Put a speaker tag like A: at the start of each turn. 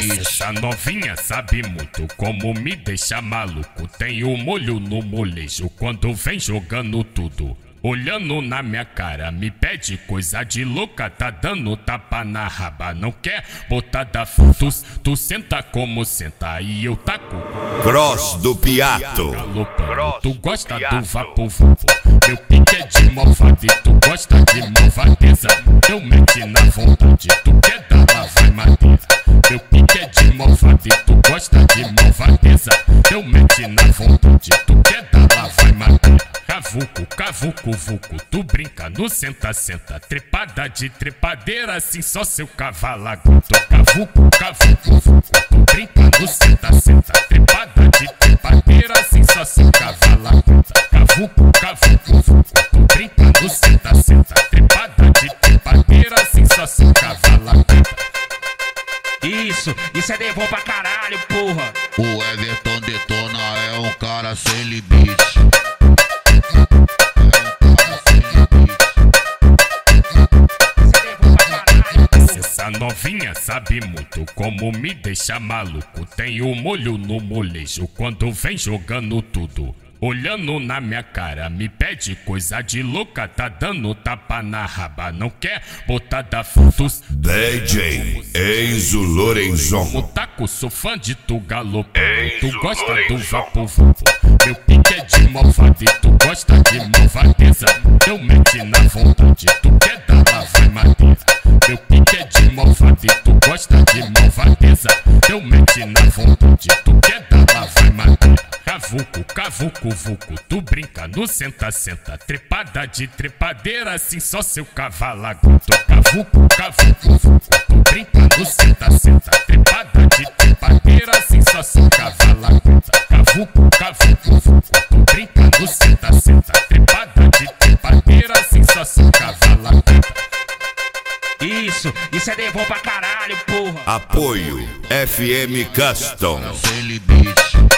A: limite.
B: Essa novinha sabe muito como me deixa maluco. Tem o molho no molejo quando vem jogando tudo. Olhando na minha cara, me pede coisa de louca. Tá dando tapa na raba, não quer botar da fruta. Tu senta como senta e eu taco.
A: Cross do Piato.
B: Tu gosta do vapo-vapo. Meu pique é de malvado e tu gosta de malvadeza. Eu mete na vontade, tu quer dar lá vai madeira. Meu pique é de malvado e tu gosta de malvadeza. Eu mete na vontade, tu quer dar lá vai madeira. Cavuco, cavuco, vuco, tu brinca no senta-senta. Trepada de trepadeira, assim só seu cavalo aguenta. Cavuco, cavuco, vuco, tu brinca no senta-senta. Trepada de trepadeira, assim só seu cavalo aguenta. Cavuco, cavuco, vuco, tu brinca no senta-senta. Trepada de trepadeira, assim só seu cavalo aguenta.
C: Isso é devon pra caralho, porra.
D: O Everton Detona é um cara sem limite.
B: Essa novinha sabe muito como me deixa maluco. Tem o molho no molejo quando vem jogando tudo. Olhando na minha cara, me pede coisa de louca. Tá dando tapa na raba, não quer botar da fruta.
A: DJ Enzo Lorenzon.
B: Taco, sou fã de tu galopão. Tu gosta do vapo-vapo. Meu pique é de malvado e tu gosta de malvadeza. Eu mete na vontade, tu quer dar lá vai madeira. Meu pique é de malvado e tu gosta de malvadeza. Eu mete na vontade, tu quer dar lá vai madeira. Cavuco, cavuco, vuco, tu brinca no senta-senta. Trepada de trepadeira, assim só seu cavalo aguenta. Cavuco, cavuco, vuco, tu brinca no senta-senta. Trepada de trepadeira, assim só seu cavalo aguenta. Cavuco, cavuco, vuco, tu brinca no senta-senta. Trepada de trepadeira, assim só seu cavalo aguenta.
C: Isso é devon pra caralho, porra.
A: Apoio FM Custom.
D: Sem limite.